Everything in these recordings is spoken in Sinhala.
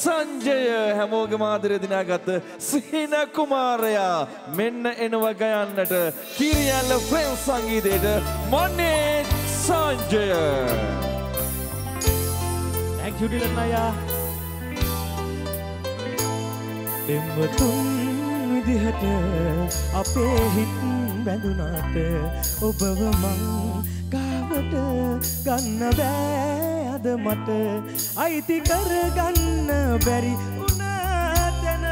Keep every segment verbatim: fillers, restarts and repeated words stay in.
සංජය හැමෝගේම ආදරය දිනාගත් සිහින කුමාරයා මෙන්න එනවා ගයන්නට කිරියල්ල ෆ්‍රෙන්ච් සංගීතයට මොනේ සංජය. Thank you Dylan අයියා. දෙම්වතුන් විදිහට අපේ හිත් බැඳුනාට ඔබව මං ගාවට ගන්න බෑ අද මට අයිති කරගන්න බැරි වුණා දැන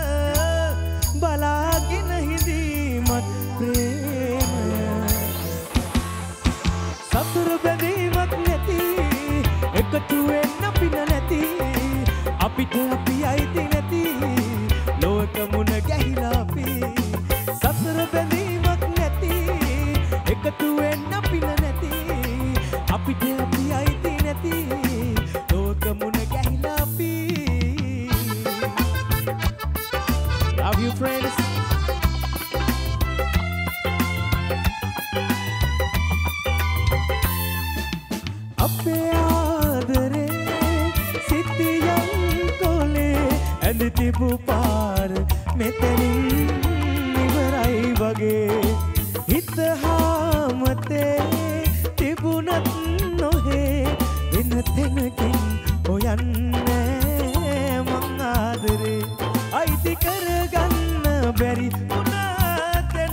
බලාගෙන හිඳීමත් ප්‍රේමය සතුරු බැඳීමක් නැති එකතු වෙන්න පින නැති අපිට අපි අයිති නැති ලෝක මුණ ගැහිලා අපි සතර බැඳීමක් නැති එකතු වෙන්න පින නැති අපිට අපි අයිති නැති ලෝක මුණ ගැහිලා අපි. Love you friends. අපේ ආදරේ සිටියන් කොලේ ඇඳ තිබු පාර මෙතනින් ඉවරයි වගේ හිත හාමතේ තිබුණත් නොහේ වෙන තැනකින් හොයන්නේ මං ආදරේ අයිති කරගන්න බැරි වුණා තැන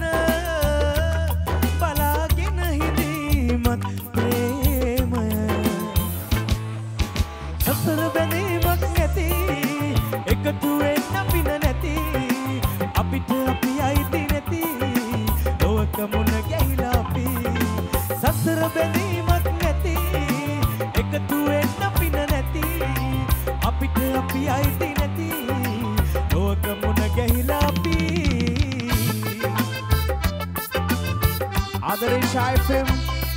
බලාගෙන හිඳීමත් ප්‍රේමය සතර බැඳීමක් නැති එකතු වෙන්න පින නැති අපිට අපි අයිති නැති ලෝක මුණ ගැහිලා අපි සතර බැඳීමක් නැති එකතු වෙන්න පින නැති අපිට අපි අයිති නැති ලෝක මුණ ගැහිලා අපි. ආදරේ ෂායි ෆිල්ම්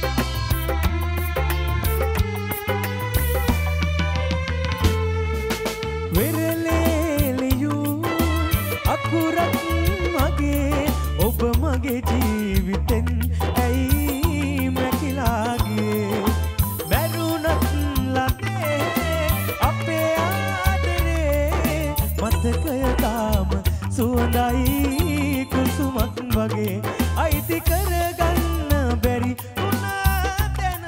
අකුරක් මගේ ඔබ මගේ ජීවිතෙන් ඇයි මැකිලාගේ බැරුණත් ලතේ අපේ ආදරේ මතකය තාම සුවඳයි කුසුමක් වගේ අයිති කරගන්න බැරි වුණා දැන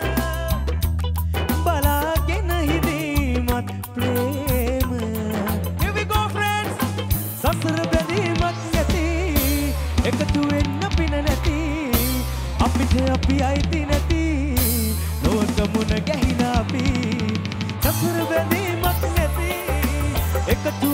බලාගෙන හිඳීමත් ප්‍රේමය. Here we go friends. සසර බැඳීමක් නැති එකතු වෙන්න පින නැති අපිට අපි අයිති නැති ලෝක මුණ ගැහිලා අපි සසර බැඳීමක් නැති එකතු